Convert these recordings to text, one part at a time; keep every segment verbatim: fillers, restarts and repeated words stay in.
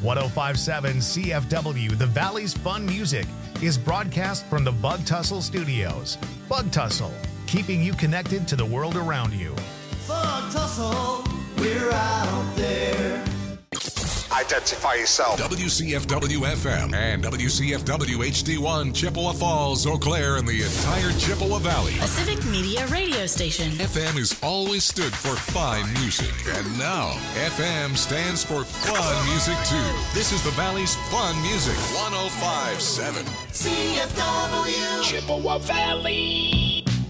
one oh five point seven C F W, the Valley's Fun Music, is broadcast from the Bug Tussle Studios. Bug Tussle, keeping you connected to the world around you. Bug Tussle, we're out there. Identify yourself. W C F W F M and W C F W H D one, Chippewa Falls, Eau Claire, and the entire Chippewa Valley. A civic media radio station. F M has always stood for fine music, and now F M stands for fun music too. This is the Valley's Fun Music, one oh five point seven. C F W, Chippewa Valley.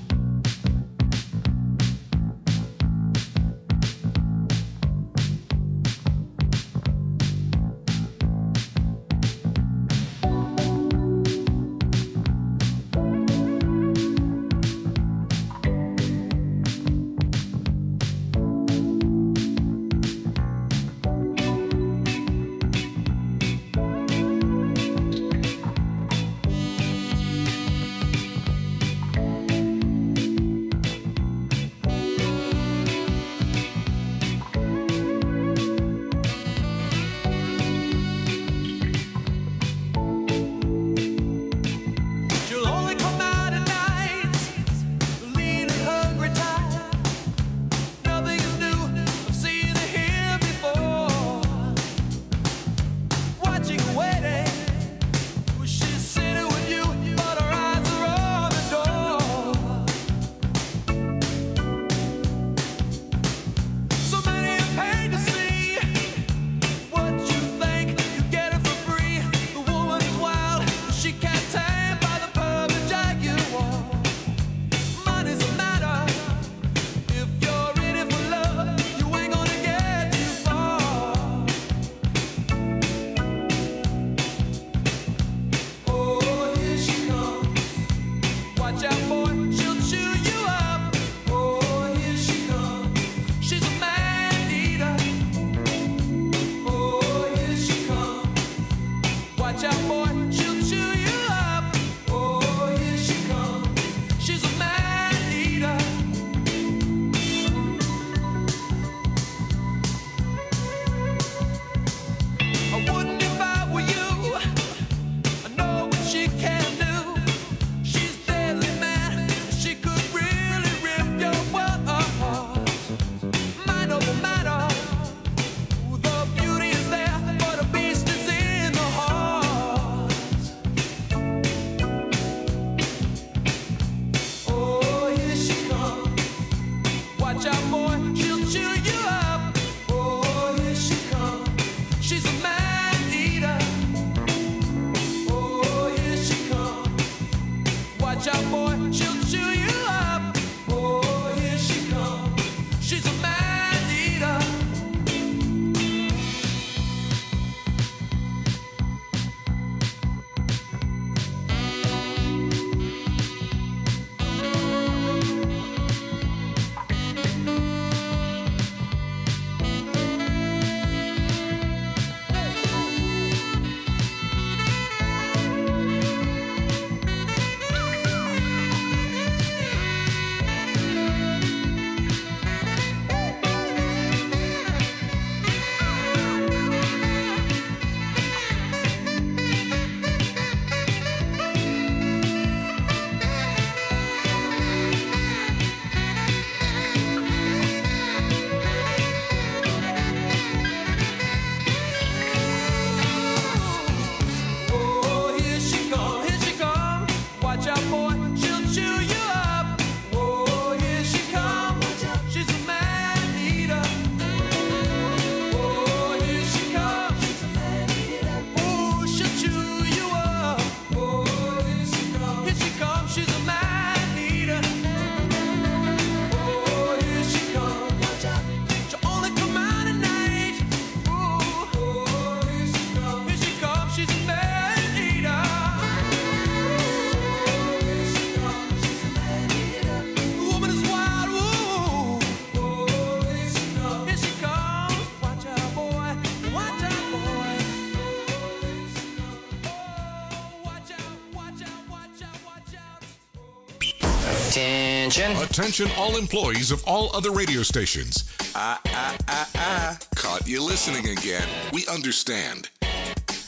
Attention. Attention all employees of all other radio stations. Ah, ah, ah, ah. Caught you listening again. We understand.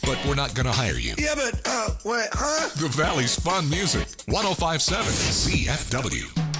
but we're not going to hire you. Yeah, but, uh, what, huh? The Valley's Fun Music, one oh five point seven C F W.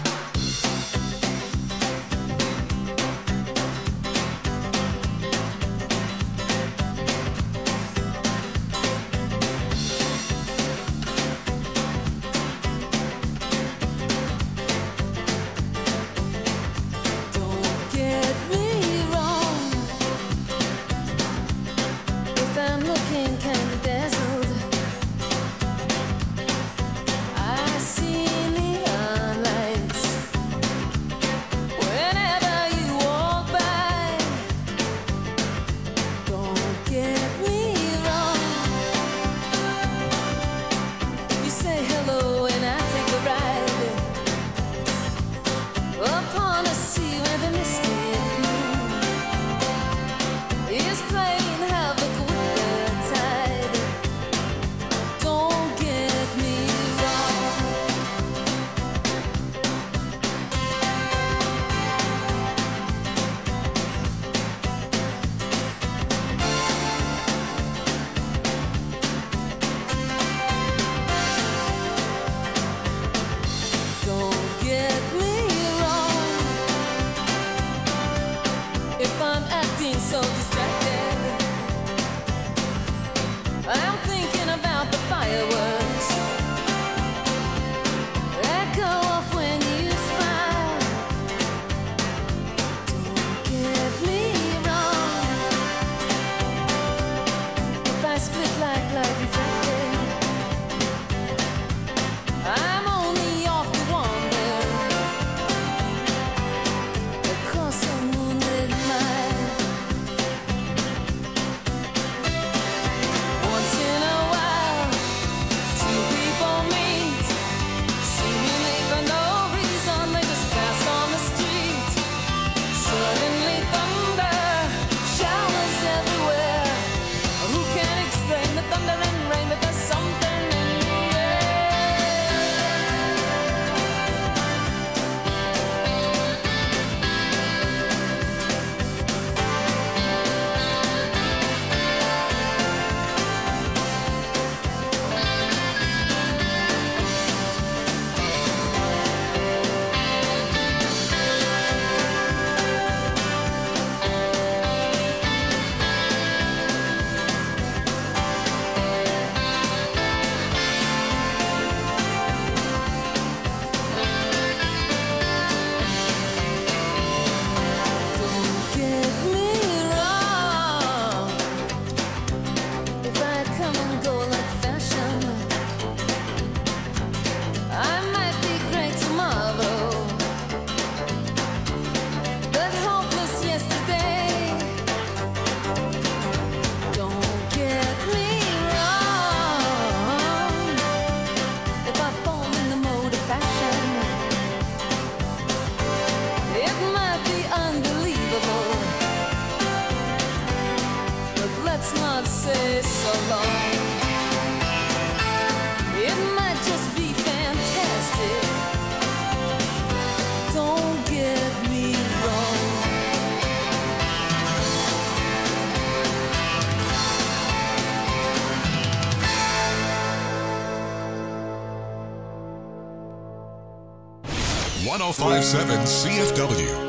one oh five point seven C F W.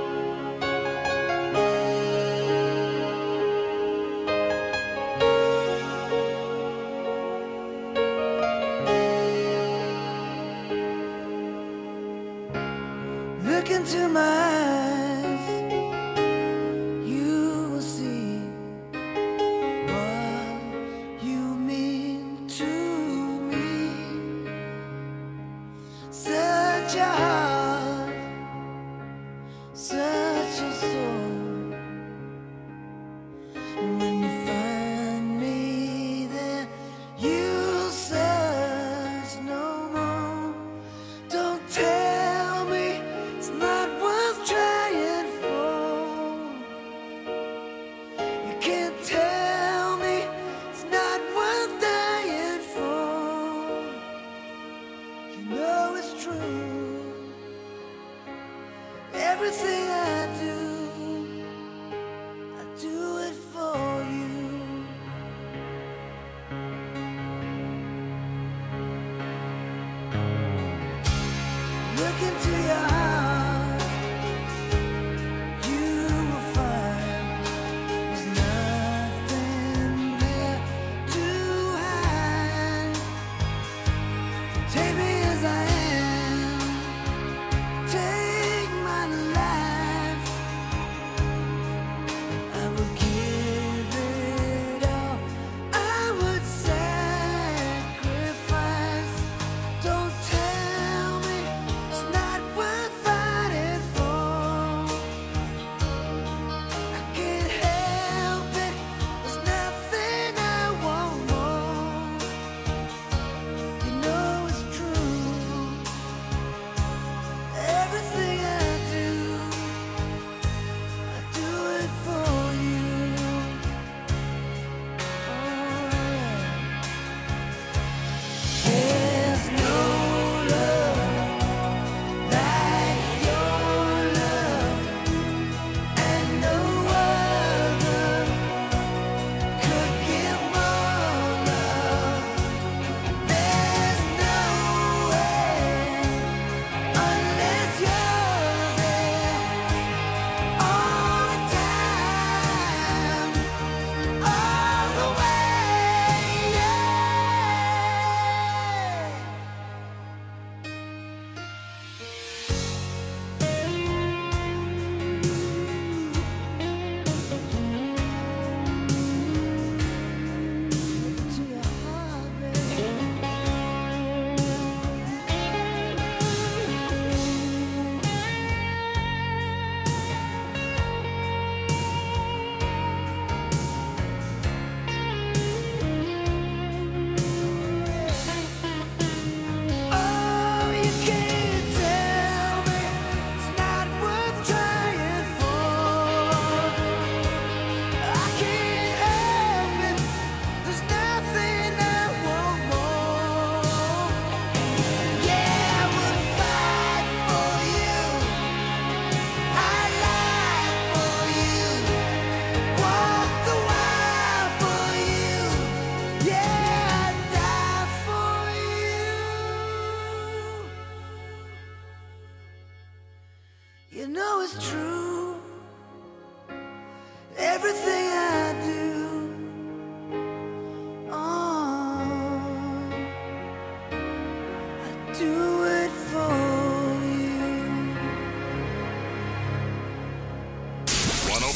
Look into my eyes, you will see what you mean to me. Such a heart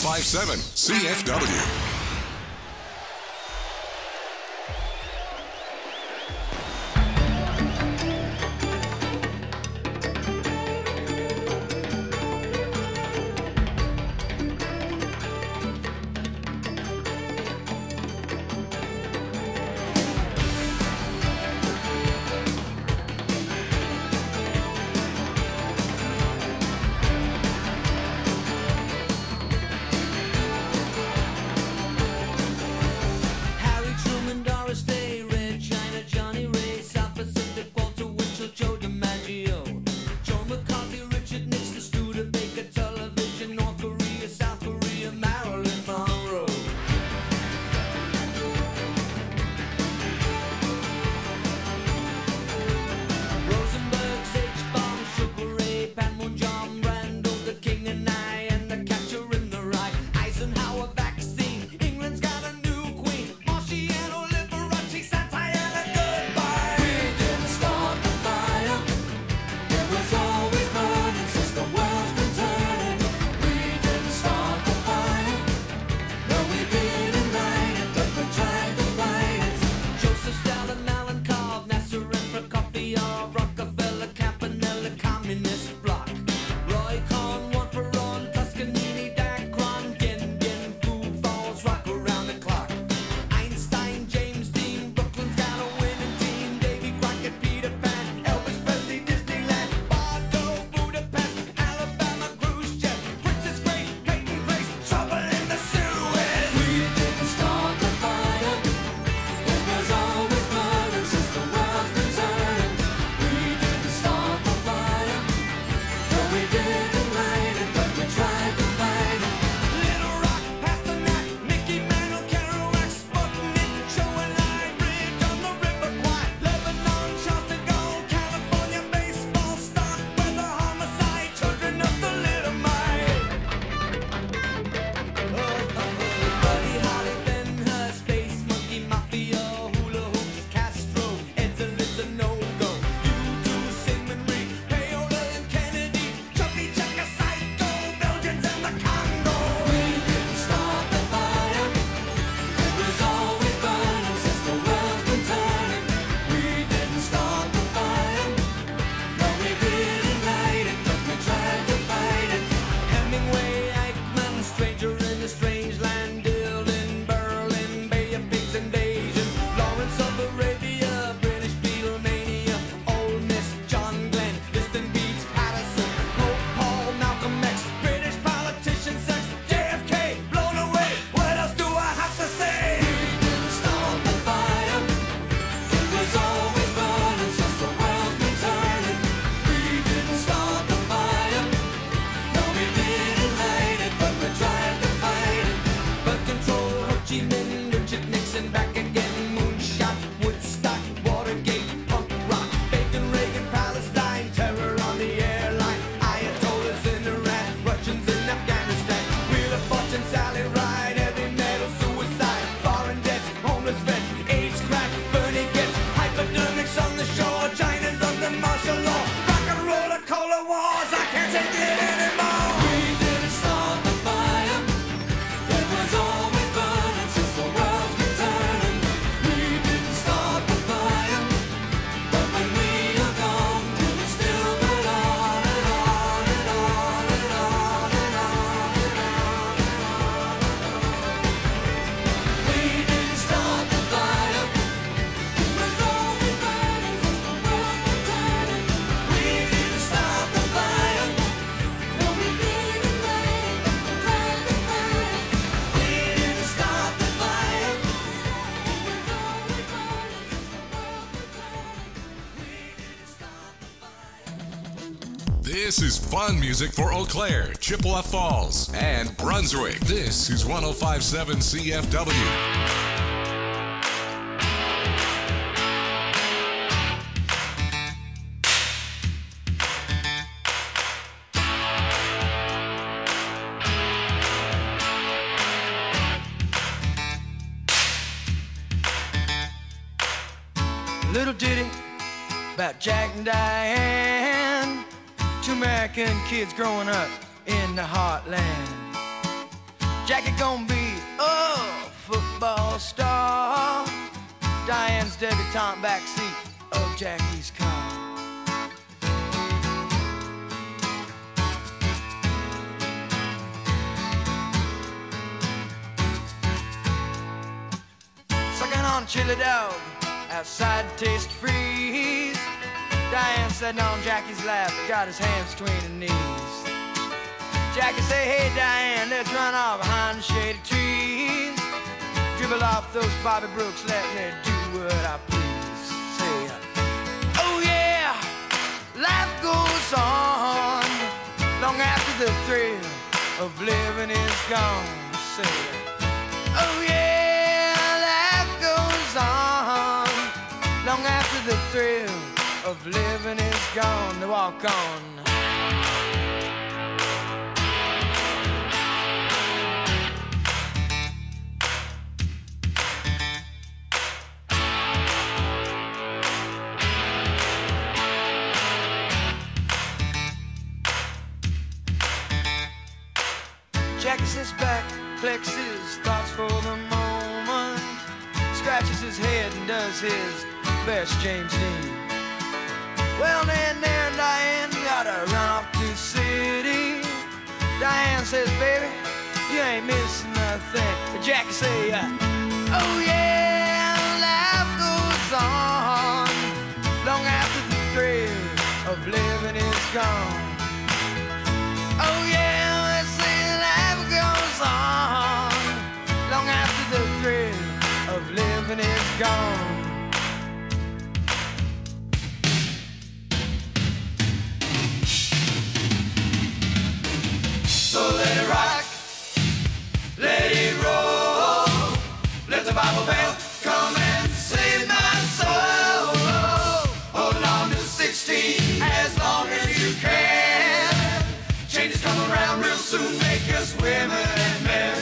five seven C F W. This is fun music for Eau Claire, Chippewa Falls, and Brunswick. This is one oh five point seven C F W. Little ditty about Jack and Diane, two American kids growing up in the heartland. Jackie gonna be a football star. Diane's debutante backseat of Jackie's car. Sucking on chili dog outside taste freeze. Diane sitting on Jackie's lap, got his hands between her knees. Jackie say, hey Diane, let's run off behind the shady trees. Dribble off those Bobby Brooks, let me do what I please. Say, oh yeah, life goes on long after the thrill of living is gone. Say, oh yeah, life goes on long after the thrill of living is gone. To walk on. Jackie sits back, collects his thoughts for the moment, scratches his head and does his best James Dean. Well, then there, Diane, gotta run off to the city. Diane says, baby, you ain't missing nothing. But Jackie say, uh, oh yeah, life goes on long after the thrill of living is gone. Oh yeah, they say life goes on long after the thrill of living is gone. So let it rock, let it roll, let the Bible bell come and save my soul. Hold on to sixteen as long as you can. Changes come around real soon, make us women and men.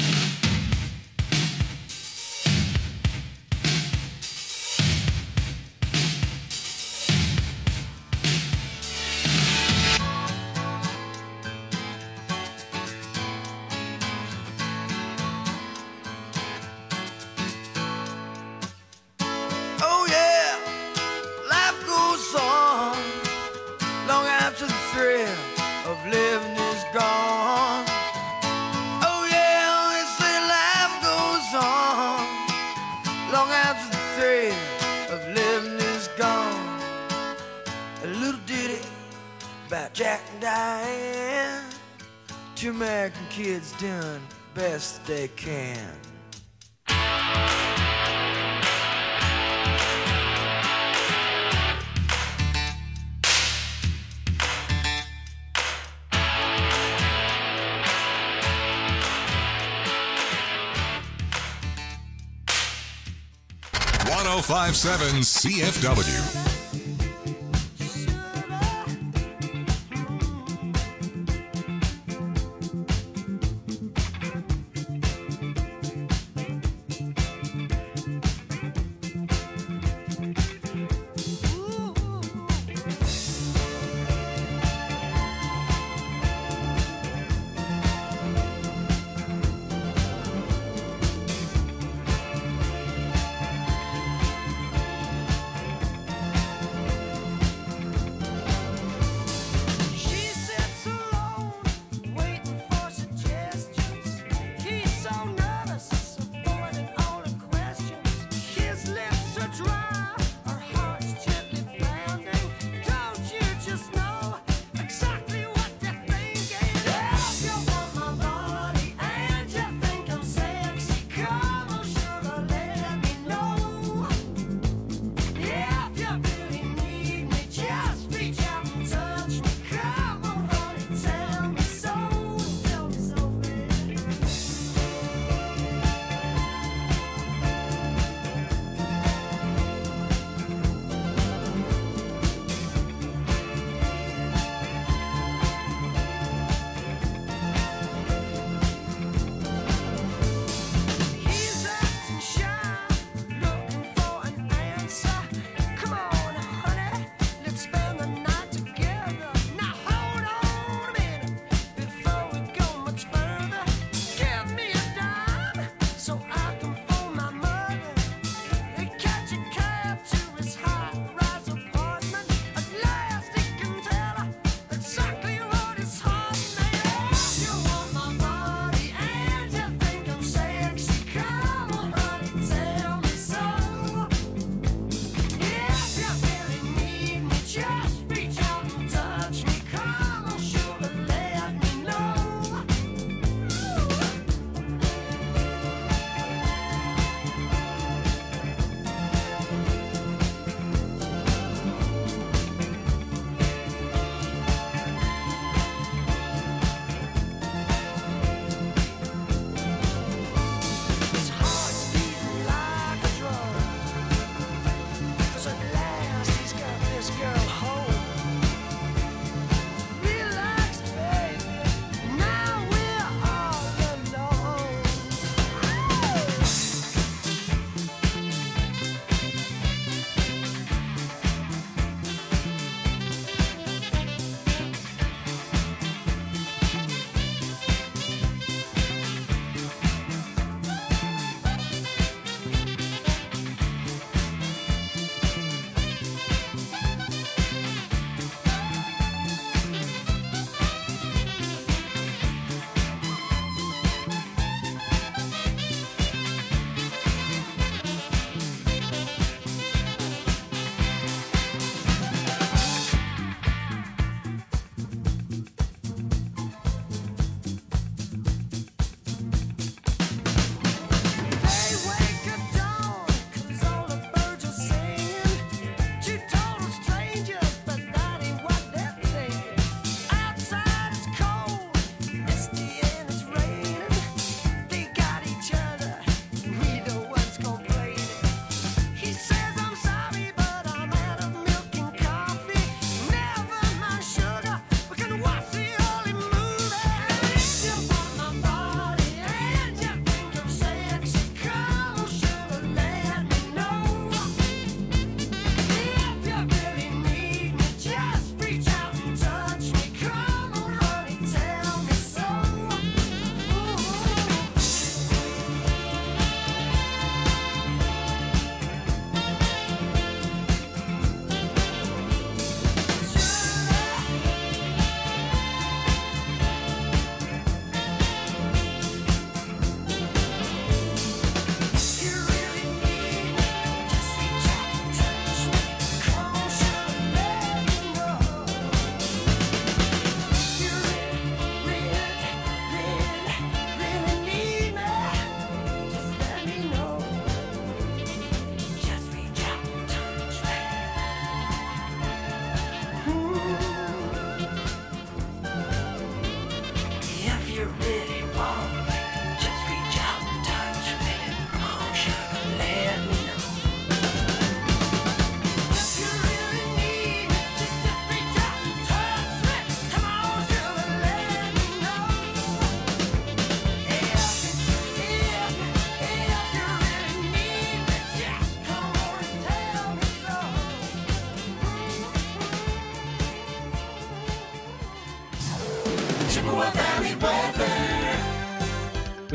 Jack and Diane, two American kids doing best they can. one oh five point seven C F W.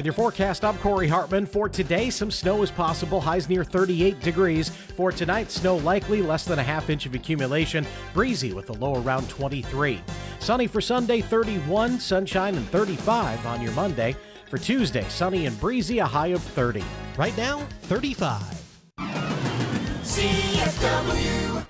With your forecast, I'm Corey Hartman. For today, some snow is possible. Highs near thirty-eight degrees. For tonight, snow likely, less than a half inch of accumulation. Breezy with a low around twenty-three. Sunny for Sunday, thirty-one. Sunshine and thirty-five on your Monday. For Tuesday, sunny and breezy, a high of thirty. Right now, thirty-five. C F W.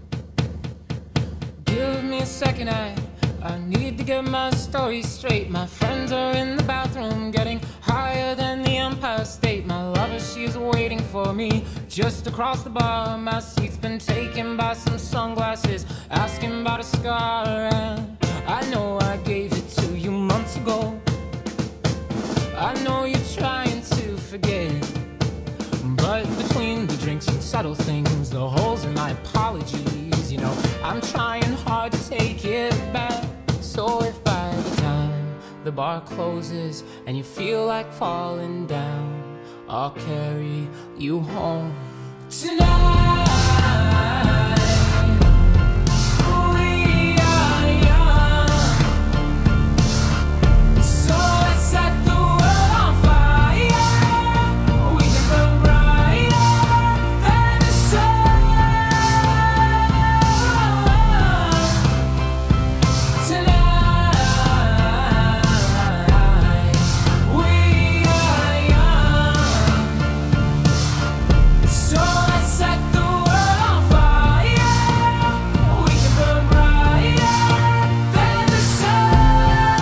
Give me a second, I, I need to get my story straight. My friends are in the bathroom getting higher than the Empire State. My lover, she's waiting for me just across the bar. My seat's been taken by some sunglasses, asking about a scar. And I know I gave it to you months ago. I know you're trying to forget, but between the drinks and subtle things, the holes in my apologies, you know, I'm trying hard to take it back. So if by the time the bar closes and you feel like falling down, I'll carry you home tonight. We are young, so let's set the world on fire. We can burn brighter than the sun tonight. We are young, so let's set the world on fire. We can burn brighter than the sun.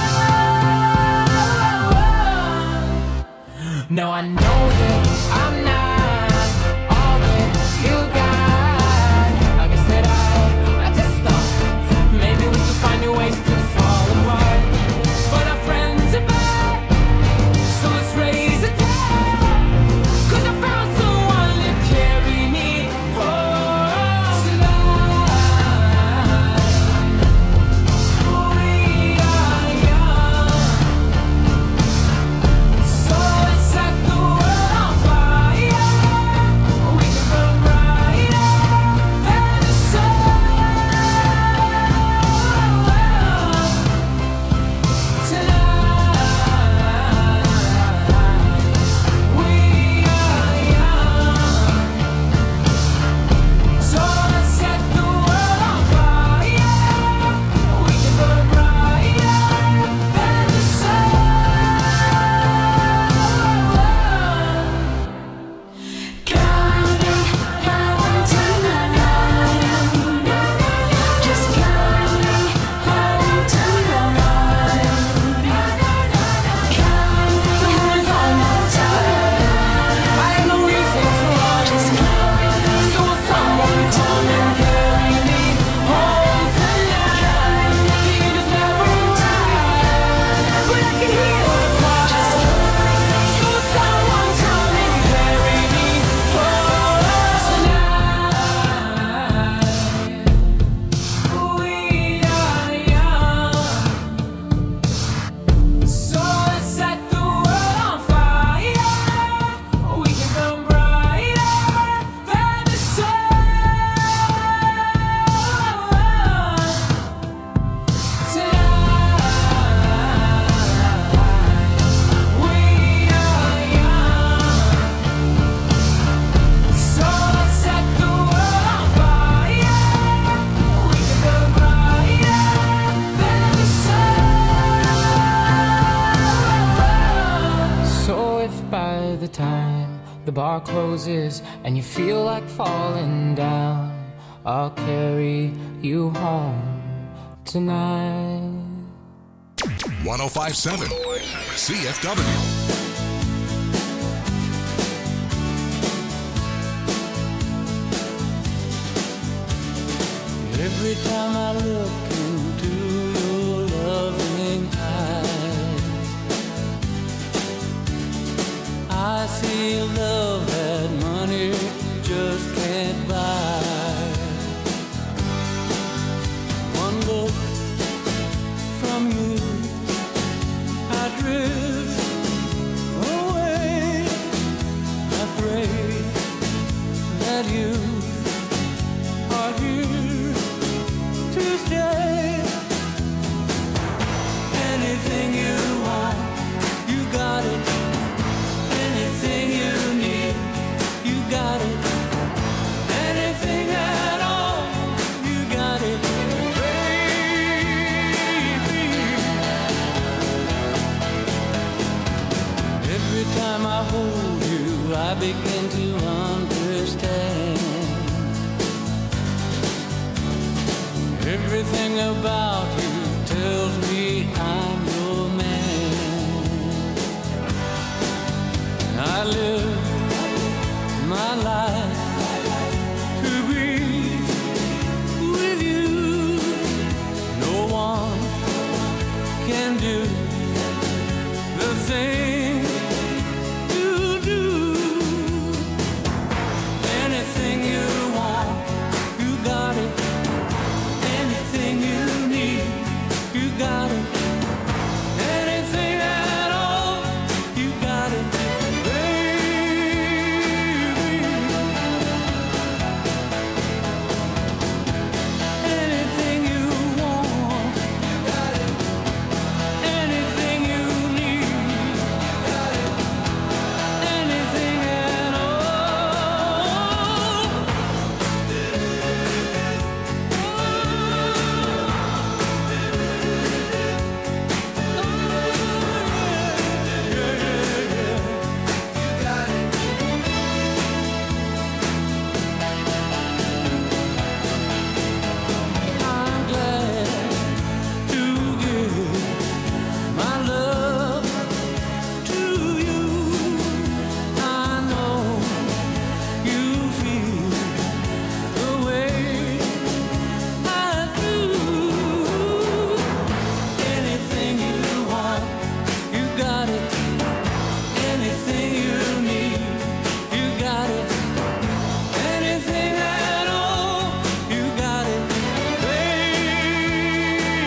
Now I know that I'm not all that you got. I guess that I, I just thought maybe we could find new ways to fall apart. But our friends are back, so let's raise a glass. 'Cause I found someone to carry me home tonight. We are young, so let's set the world on fire. We can burn brighter than the sun tonight. We are young, so let's set the world on fire. We can burn brighter than the sun. Counting, counting tonight. Just counting, counting tonight. Counting all my time. I have no reason to run. So will someone come and carry me home tonight? The angels never arrive, but I can hear the choir. So will someone come and carry me home tonight? We are young, so let's set the world on fire. We can burn brighter than the sun tonight. We are young, so let's set the world on fire. We can burn brighter than the sun. So if by the time the bar closes and you feel like falling down, I'll carry you home tonight. one oh five point seven C F W. Every time I look into your loving eyes, I see love that money just can't buy. One look from you, I drift away. I pray that you are here to stay. Anything you want, you got it. to understand. Everything about you tells me I'm your man. I live my life to be with you. No one can do the thing you do. Anything you want, you got it. Anything you need, you got it. Anything at all, you got it, baby. Anything you want, you got it. Anything you need, you got it. Anything at all. I'm glad to give my love to you. I know you feel the way I do. Anything you want, you got it. Anything you need, you got it. Anything at all, you got it, baby.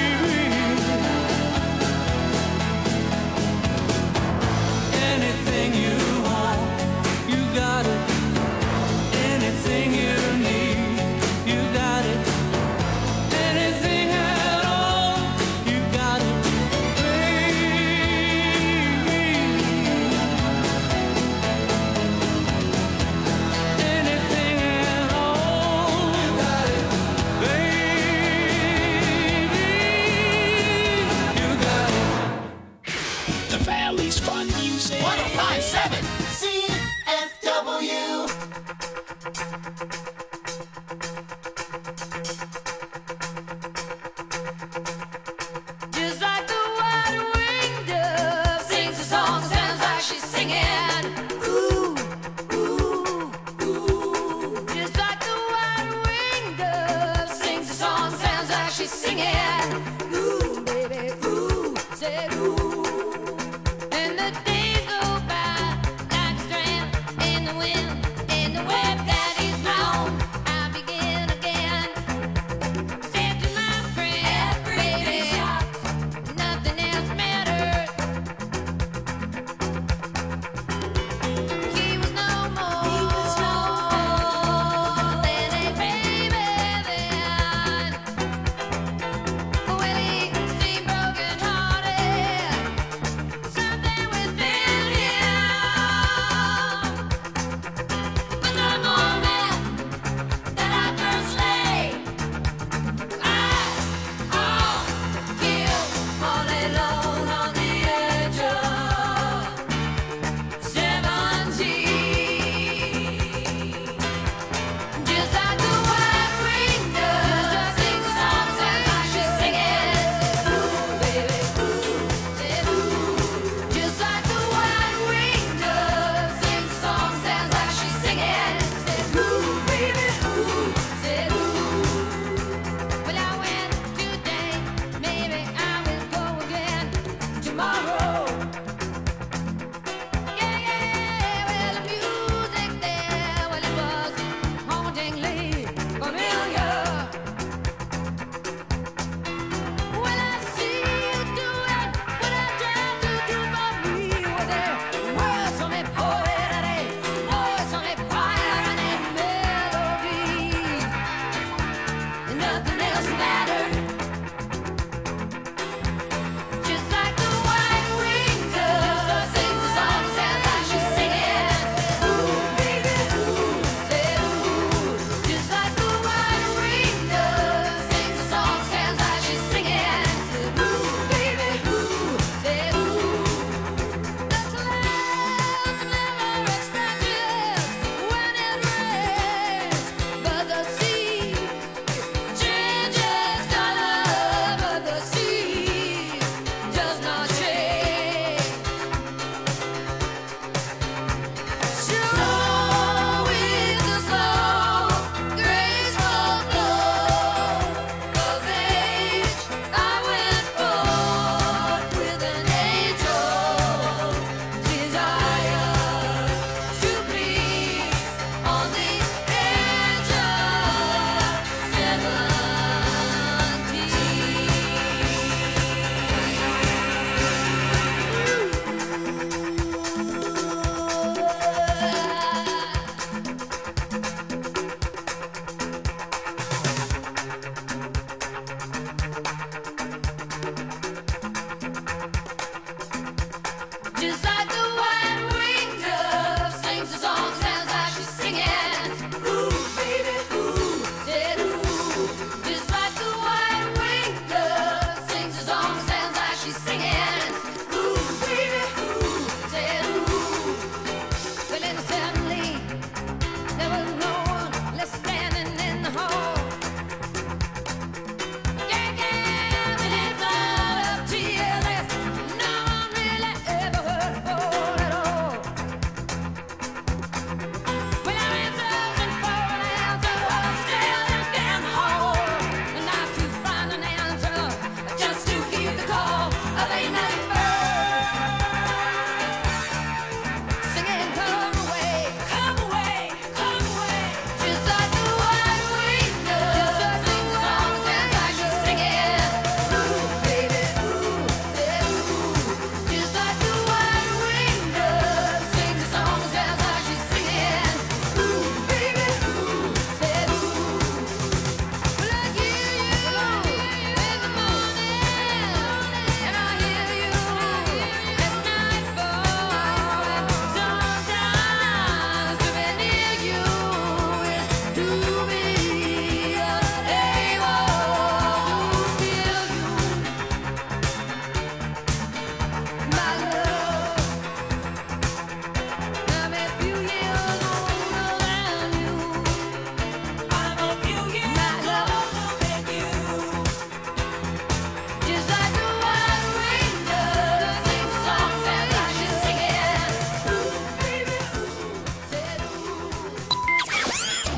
Anything you want, you got it. Anything you need, you got it. Anything at all, you got it, baby. Anything at all, you got it, baby. You got it. The Valley's Fun Music. one oh five point seven C F W. Just like the white-winged dove sings a song, sounds like she's singing. Ooh, ooh, ooh. Just like the white-winged dove sings a song, sounds like she's singing. Ooh, baby, ooh, say ooh. And the days go by like a strand in the wind, in the web that is blown. I begin again. Said to my friend, baby, nothing else mattered. He was no more than a baby then. Well, he seemed broken-hearted, something within him. But no more.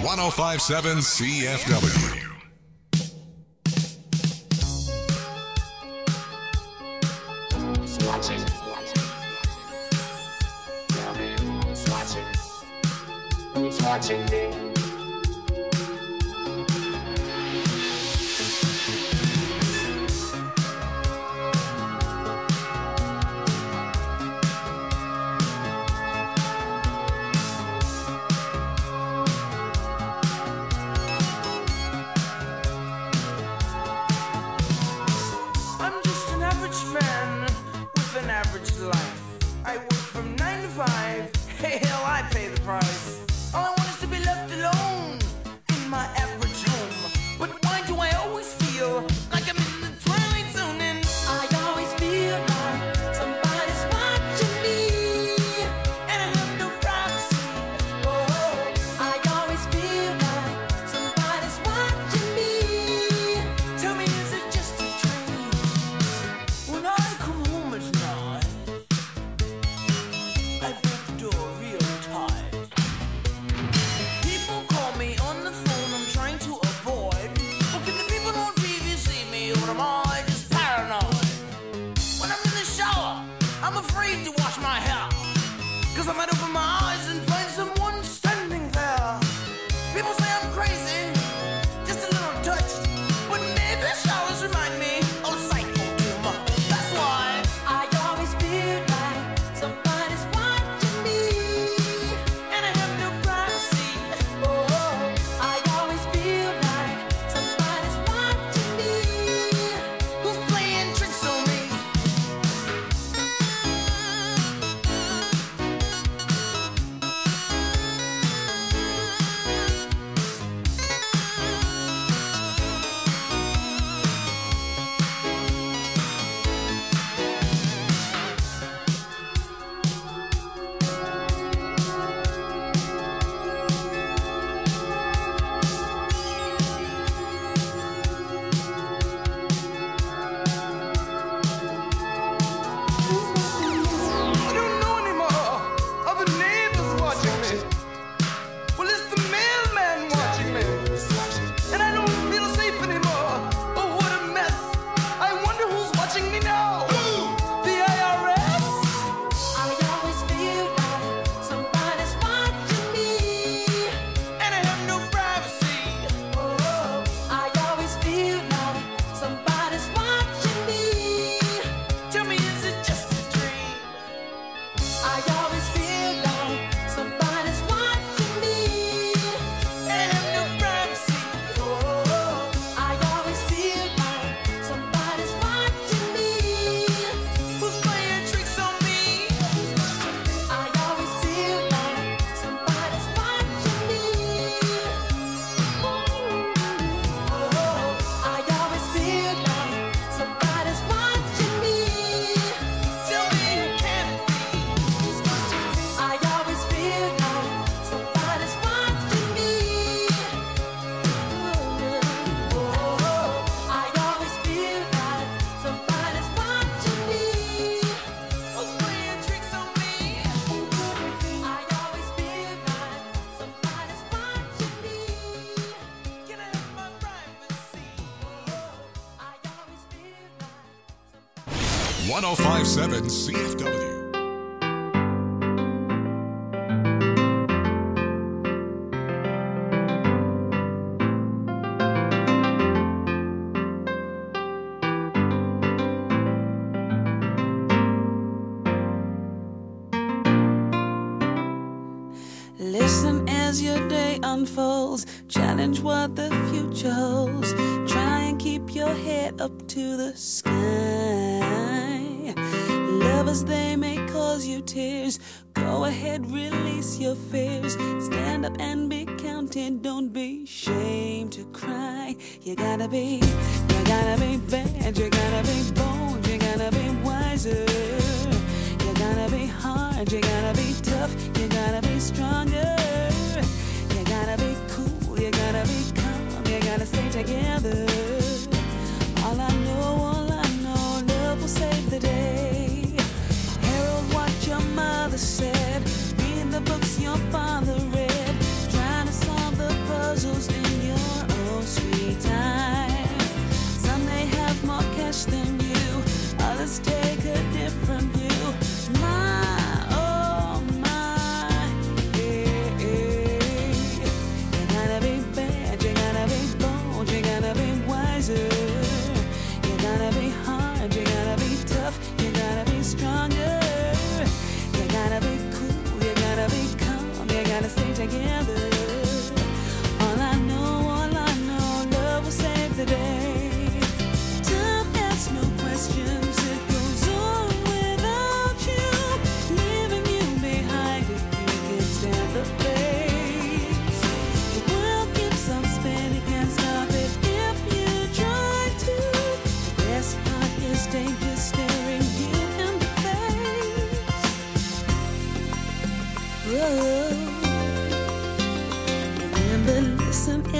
one oh five point seven C F W. Watching. Tell me who's watching. Who's watching me? I'm just an average man with an average life. I work from nine to five. Hey, hell, I pay the price. All I want is to be left alone in my average home. But why do I always feel like I'm in the twilight zone? And I always feel like somebody's watching me, and I have no privacy. Oh, I always feel like somebody's watching me. Tell me, is it just a dream? When I come home at night, I break the door real tight. People call me on the phone, I'm trying to avoid. But can the people on T V see me, or am I just paranoid? When I'm in the shower, I'm afraid to wash my hair, 'cause I might open my eyes and find someone standing there. People say I'm crazy, just a little touched, but maybe showers remind me of psycho doom. That's why I always feel like somebody's watching me, and I have no privacy. Oh, I always feel like somebody's watching me. Who's playing tricks on me? I don't know anymore. Are the neighbors watching me? Well, it's the mailman watching me. And I don't feel safe anymore. Oh, what a mess. I wonder who's watching me now. The I R S? I always feel like somebody's watching me, and I have no privacy. Oh, I always feel like somebody's watching me. Tell me, is it just a dream? I always feel like somebody's watching me, and I have no privacy. Oh, I always feel like somebody's watching me. Who's playing tricks on me? I always feel like somebody's watching me. Oh, I always feel like somebody's watching me. Tell me who can it be? I always feel like somebody's watching me. Oh, I always feel like somebody's watching me. Who's playing tricks on me? I always feel like somebody's watching me. Can I have my privacy? I always feel like one oh five point seven C F W. Listen as your day unfolds. Challenge what the future holds. Try and keep your head up to the sky. Lovers, they may cause you tears. Go ahead, release your fears. Stand up and be counted. Don't be ashamed to cry. You gotta be, you gotta be bad. You gotta be bold. You gotta be wiser. You gotta be hard. You gotta be tough. You gotta be stronger. You gotta be cool. You gotta be calm. You gotta stay together. All I know, all I know, love will save the day. Herald what your mother said. Read the books your father read. Trying to solve the puzzle.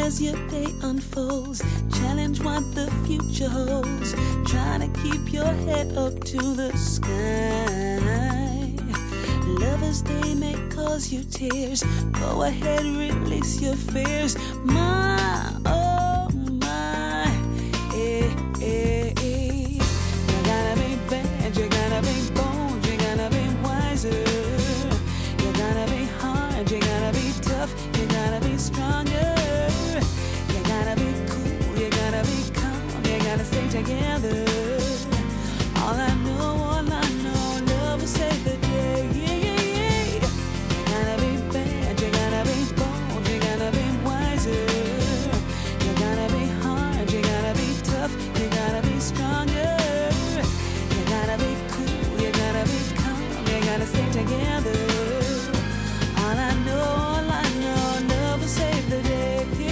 as your day unfolds. Challenge what the future holds. Try to keep your head up to the sky. Lovers, they may cause you tears. Go ahead, release your fears. My, oh my, eh, eh, eh. You gotta be bad, you gotta be bold, you gotta be wiser. You gotta be hard, you gotta be tough, you gotta be stronger. You gotta be cool, you gotta be calm, you gotta stay together. All I know, all I know, love will save the day. Yeah, yeah, yeah. You gotta be bad, you gotta be bold, you gotta be wiser. You gotta be hard, you gotta be tough, you gotta be stronger. You gotta be cool, you gotta be calm, you gotta stay together. All I know, all I know, love will save the day.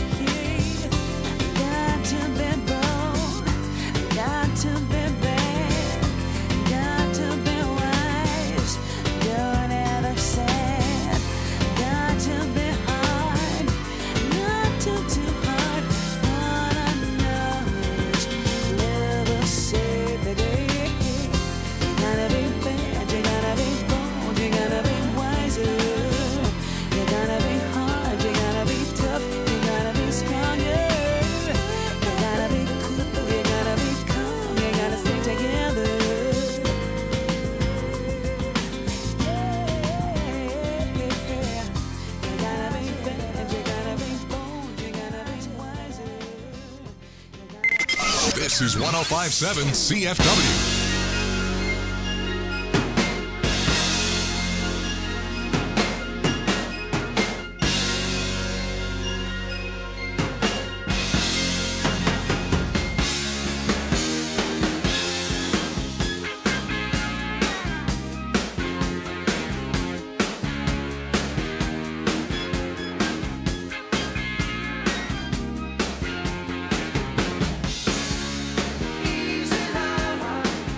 Got to be bold, got to be bad, got to be wise, don't ever sad. Got to be hard, not too too hard. All I know is love will save the day. You gotta be bad, you gotta be bold, you gotta be wiser. You gotta be hard, you gotta be tough, you gotta be stronger. You gotta be cool, you gotta be calm, you gotta stay together. You gotta be bad, you gotta be bold, you gotta be wiser. This is one oh five point seven C F W. Easy lover.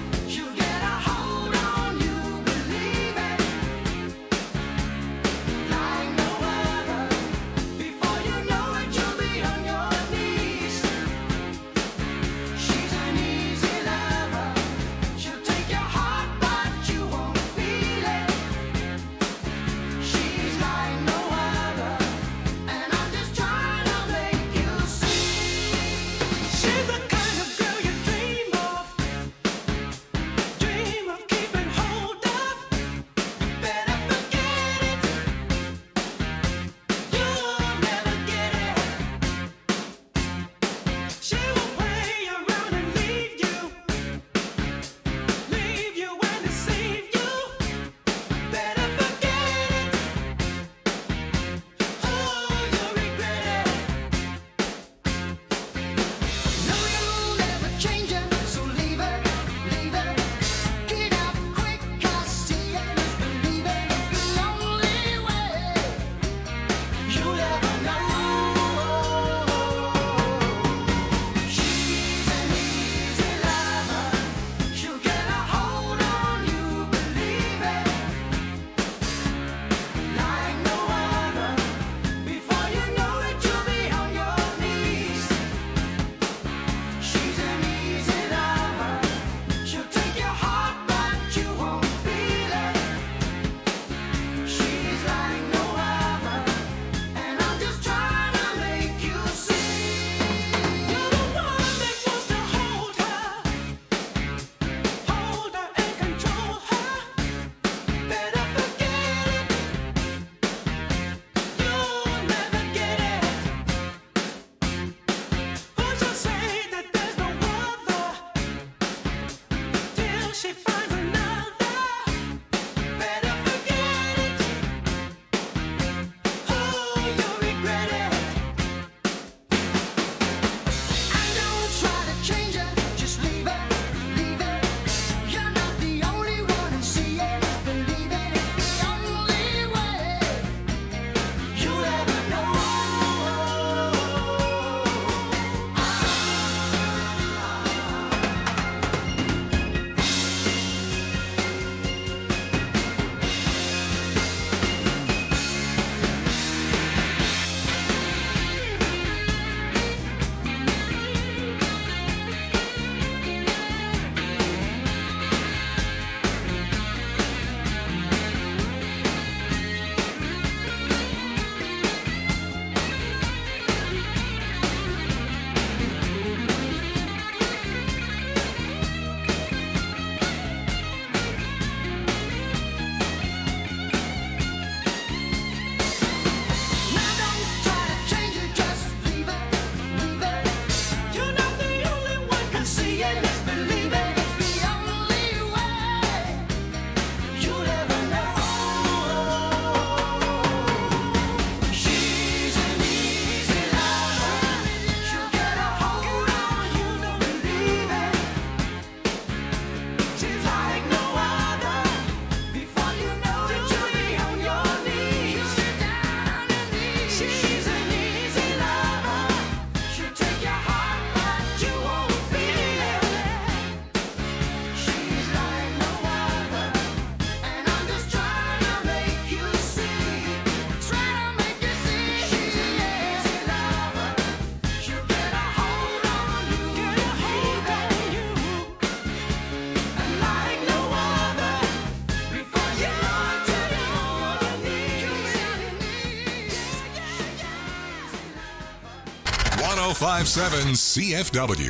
one oh five point seven C F W.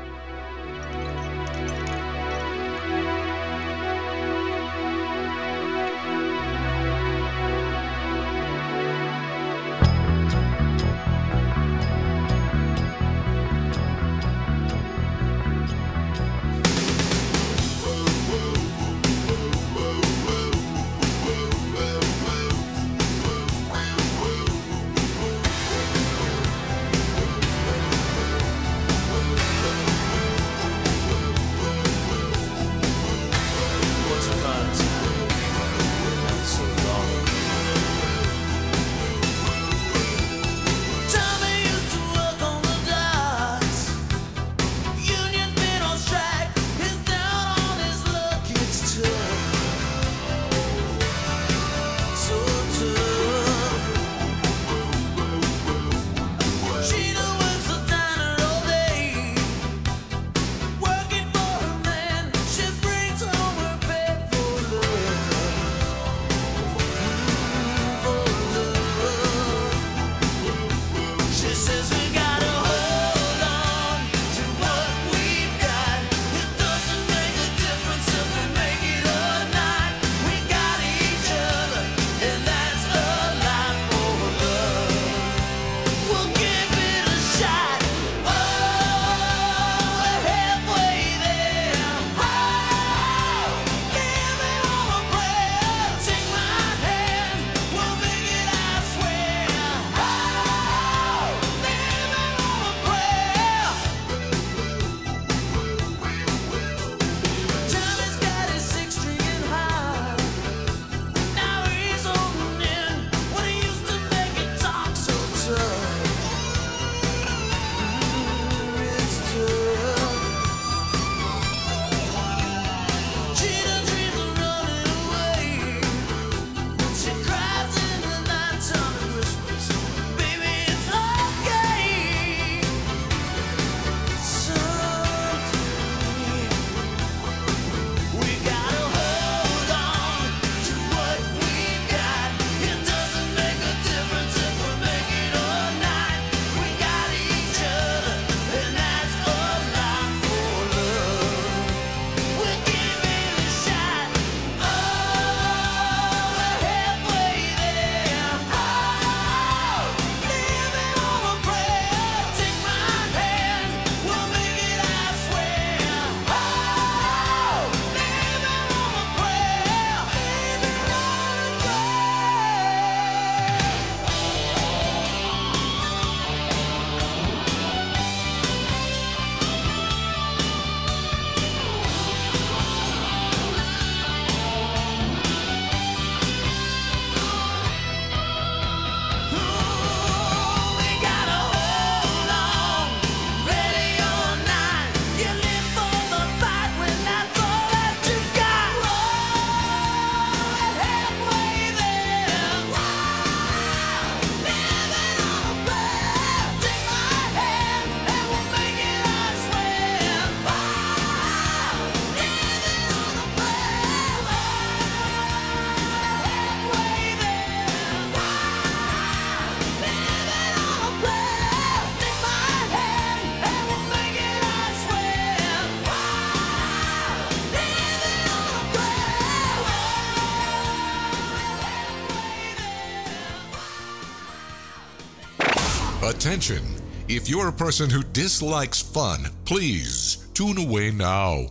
Attention! If you're a person who dislikes fun, please tune away now.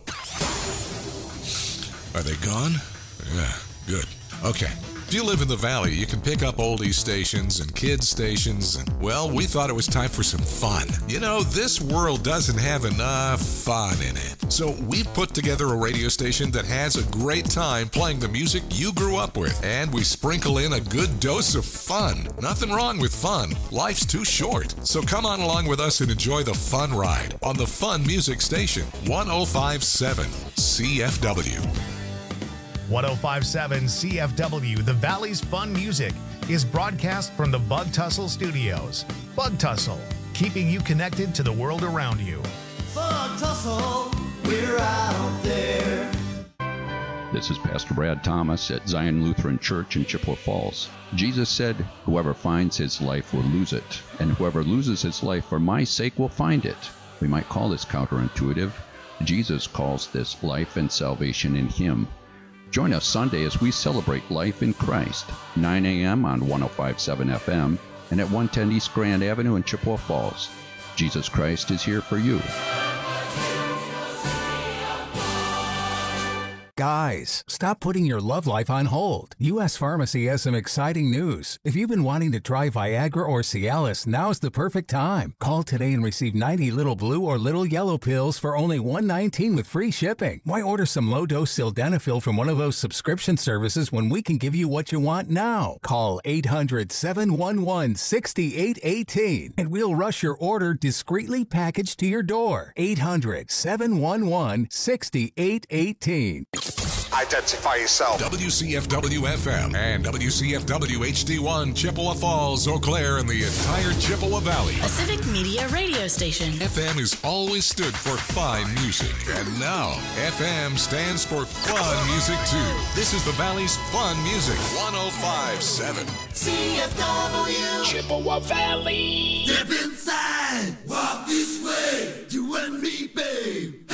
Are they gone? Yeah, good. Okay. If you live in the Valley, you can pick up oldie stations and kids stations, and, well, we thought it was time for some fun. You know, this world doesn't have enough fun in it. So we put together a radio station that has a great time playing the music you grew up with, and we sprinkle in a good dose of fun. Nothing wrong with fun. Life's too short. So come on along with us and enjoy the fun ride on the Fun Music Station, one oh five point seven C F W. one oh five point seven C F W, the Valley's Fun Music, is broadcast from the Bug Tussle Studios. Bug Tussle, keeping you connected to the world around you. Bug Tussle, we're out there. This is Pastor Brad Thomas at Zion Lutheran Church in Chippewa Falls. Jesus said, "Whoever finds his life will lose it, and whoever loses his life for my sake will find it." We might call this counterintuitive. Jesus calls this life and salvation in him. Join us Sunday as we celebrate life in Christ, nine a.m. on one oh five point seven F M and at one ten East Grand Avenue in Chippewa Falls. Jesus Christ is here for you. Guys, stop putting your love life on hold. U S Pharmacy has some exciting news. If you've been wanting to try Viagra or Cialis, now's the perfect time. Call today and receive ninety little blue or little yellow pills for only one hundred nineteen dollars with free shipping. Why order some low-dose sildenafil from one of those subscription services when we can give you what you want now? Call eight hundred, seven one one, six eight one eight and we'll rush your order discreetly packaged to your door. eight hundred, seven one one, six eight one eight. Identify yourself. W C F W F M and W C F W H D one, Chippewa Falls, Eau Claire, and the entire Chippewa Valley. A civic media radio station. F M has always stood for fine music. And now, F M stands for fun music, too. This is the Valley's fun music. one oh five point seven. C F W. Chippewa Valley. Step inside. Walk this way. You and me, babe.